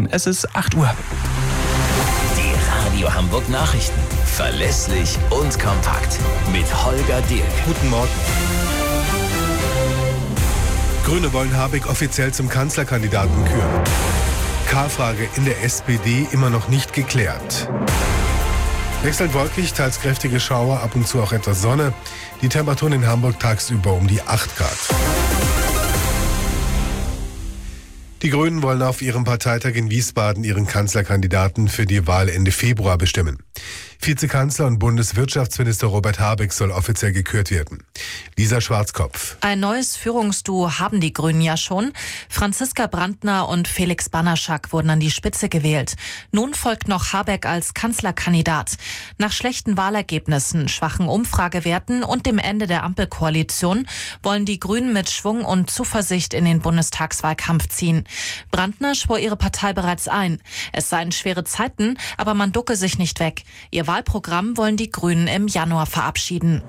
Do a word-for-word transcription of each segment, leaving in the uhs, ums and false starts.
Nachrichten. Es ist acht Uhr. Die Radio Hamburg Nachrichten. Verlässlich und kompakt. Mit Holger Dirk. Guten Morgen. Grüne wollen Habeck offiziell zum Kanzlerkandidaten küren. K-Frage in der S P D immer noch nicht geklärt. Wechselnd wolkig, teils kräftige Schauer, ab und zu auch etwas Sonne. Die Temperaturen in Hamburg tagsüber um die acht Grad. Die Grünen wollen auf ihrem Parteitag in Wiesbaden ihren Kanzlerkandidaten für die Wahl Ende Februar bestimmen. Vizekanzler und Bundeswirtschaftsminister Robert Habeck soll offiziell gekürt werden. Lisa Schwarzkopf. Ein neues Führungsduo haben die Grünen ja schon. Franziska Brandner und Felix Banaschak wurden an die Spitze gewählt. Nun folgt noch Habeck als Kanzlerkandidat. Nach schlechten Wahlergebnissen, schwachen Umfragewerten und dem Ende der Ampelkoalition wollen die Grünen mit Schwung und Zuversicht in den Bundestagswahlkampf ziehen. Brandner schwor ihre Partei bereits ein. Es seien schwere Zeiten, aber man ducke sich nicht weg. Ihr Wahlprogramm wollen die Grünen im Januar verabschieden.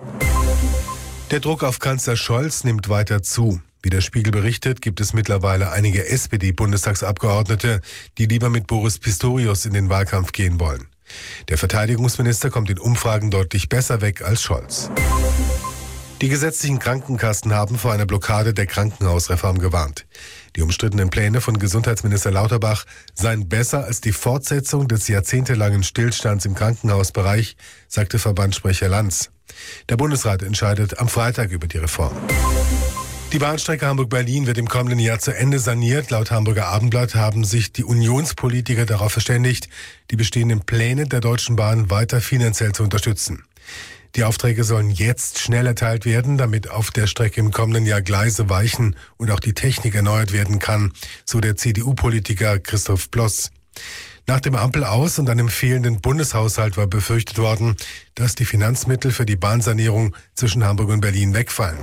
Der Druck auf Kanzler Scholz nimmt weiter zu. Wie der Spiegel berichtet, gibt es mittlerweile einige S P D-Bundestagsabgeordnete, die lieber mit Boris Pistorius in den Wahlkampf gehen wollen. Der Verteidigungsminister kommt in Umfragen deutlich besser weg als Scholz. Die gesetzlichen Krankenkassen haben vor einer Blockade der Krankenhausreform gewarnt. Die umstrittenen Pläne von Gesundheitsminister Lauterbach seien besser als die Fortsetzung des jahrzehntelangen Stillstands im Krankenhausbereich, sagte Verbandssprecher Lanz. Der Bundesrat entscheidet am Freitag über die Reform. Die Bahnstrecke Hamburg-Berlin wird im kommenden Jahr zu Ende saniert. Laut Hamburger Abendblatt haben sich die Unionspolitiker darauf verständigt, die bestehenden Pläne der Deutschen Bahn weiter finanziell zu unterstützen. Die Aufträge sollen jetzt schnell erteilt werden, damit auf der Strecke im kommenden Jahr Gleise weichen und auch die Technik erneuert werden kann, so der C D U-Politiker Christoph Ploss. Nach dem Ampelaus und einem fehlenden Bundeshaushalt war befürchtet worden, dass die Finanzmittel für die Bahnsanierung zwischen Hamburg und Berlin wegfallen.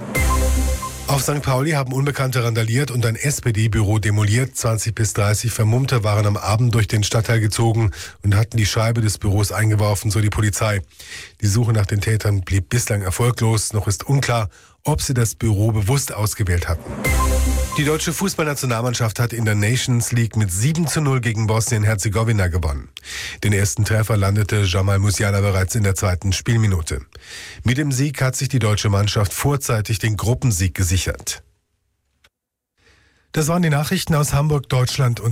Auf Sankt Pauli haben Unbekannte randaliert und ein S P D-Büro demoliert. zwanzig bis dreißig Vermummte waren am Abend durch den Stadtteil gezogen und hatten die Scheibe des Büros eingeworfen, so die Polizei. Die Suche nach den Tätern blieb bislang erfolglos. Noch ist unklar, ob sie das Büro bewusst ausgewählt hatten. Die deutsche Fußballnationalmannschaft hat in der Nations League mit sieben zu null gegen Bosnien-Herzegowina gewonnen. Den ersten Treffer landete Jamal Musiala bereits in der zweiten Spielminute. Mit dem Sieg hat sich die deutsche Mannschaft vorzeitig den Gruppensieg gesichert. Das waren die Nachrichten aus Hamburg, Deutschland und